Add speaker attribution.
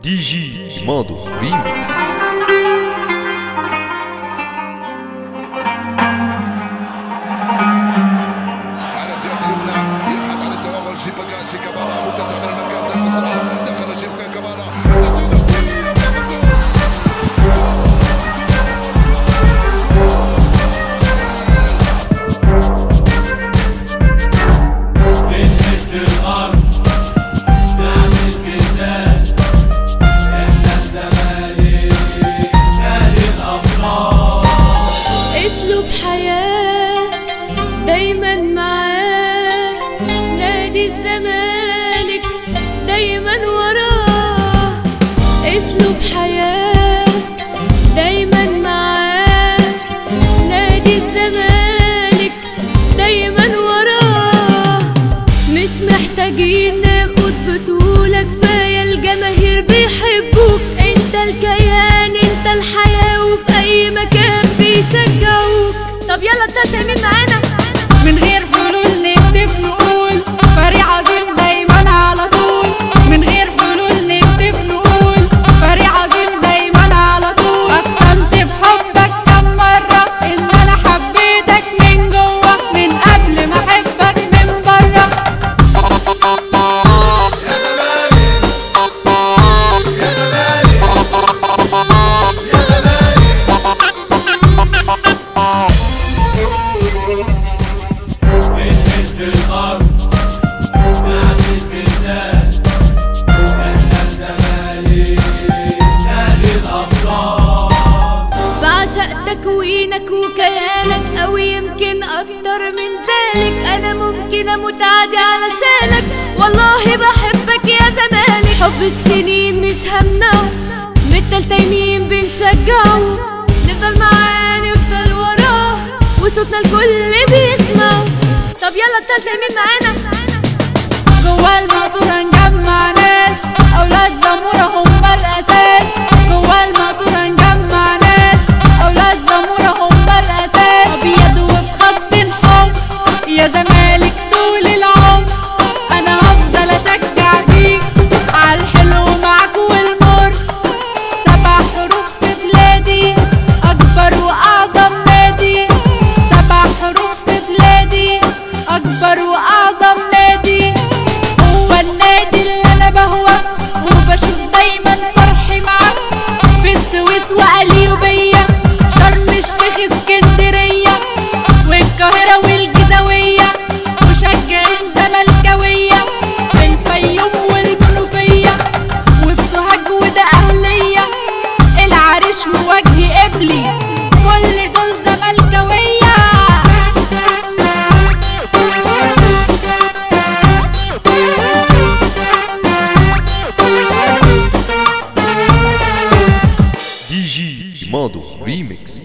Speaker 1: دي جي ماضو ريميكس.
Speaker 2: على الجهة اليمنى يبحث عن التوغل شيكابالا متسع من المكان ذات السرعة دخل شيكابالا
Speaker 3: اسلوب حياة دايما معاه، نادي الزمالك دايما وراه. اسلوب حياة دايما معاه، نادي الزمالك دايما وراه. مش محتاجين ناخد بطولة، كفاية الجماهير بيحبوك. انت الكيان انت الحياة، وفي اي مكان بيشجعوك. طب يلا التالتة مين معانا؟
Speaker 4: من غير حلول نكتب نقول فريق عظيم دايما على طول. من غير حلول نكتب نقول فريق عظيم دايما على طول. اقسمت بحبك كم مرة ان انا حبيتك من جوه، من قبل ما احبك من بره.
Speaker 2: يا زمالك يا زمالك يا زمالك.
Speaker 5: بنهز الأرض نعمل زلزال، احنا الزمالك نادي الأبطال.
Speaker 3: بعشق تكوينك وكيانك أوي، يمكن أكتر من ذلك. أنا ممكن أموت عادي علشانك، والله بحبك يا زمالك. حب السنين مش همنعه، من التالتة يمين بنشجعه. نفضل معاه نفضل وراه، وصوتنا الكل بيسمعه. طب يلا التالتة مين معانا؟
Speaker 4: جوا المقصورة نجمع ناس، اولاد زمورة هم الاساس. جوا المقصورة نجمع ناس، اولاد زمورة هم الاساس. ابيض وبخط الحب يا زمالك طول العمر، انا هفضل اشجع فيك عالحلو معاك والمر. 7 حروف في بلادي، اكبر واعظم نادي. 7 حروف في بلادي، اكبر واعظم نادي. هو النادي اللي انا بهوى وبشوف دايما فرحي معاه. في السويس وقليوبية، شرم الشيخ، اسكندرية، والقاهرة والجيزاوية، مشجعين زملكاوية. في الفيوم والمنوفية، وفي سوهاج وده اهلية. العريش ووجه قبلي، كل دول زملكاوية.
Speaker 1: دي جي ماضو ريميكس.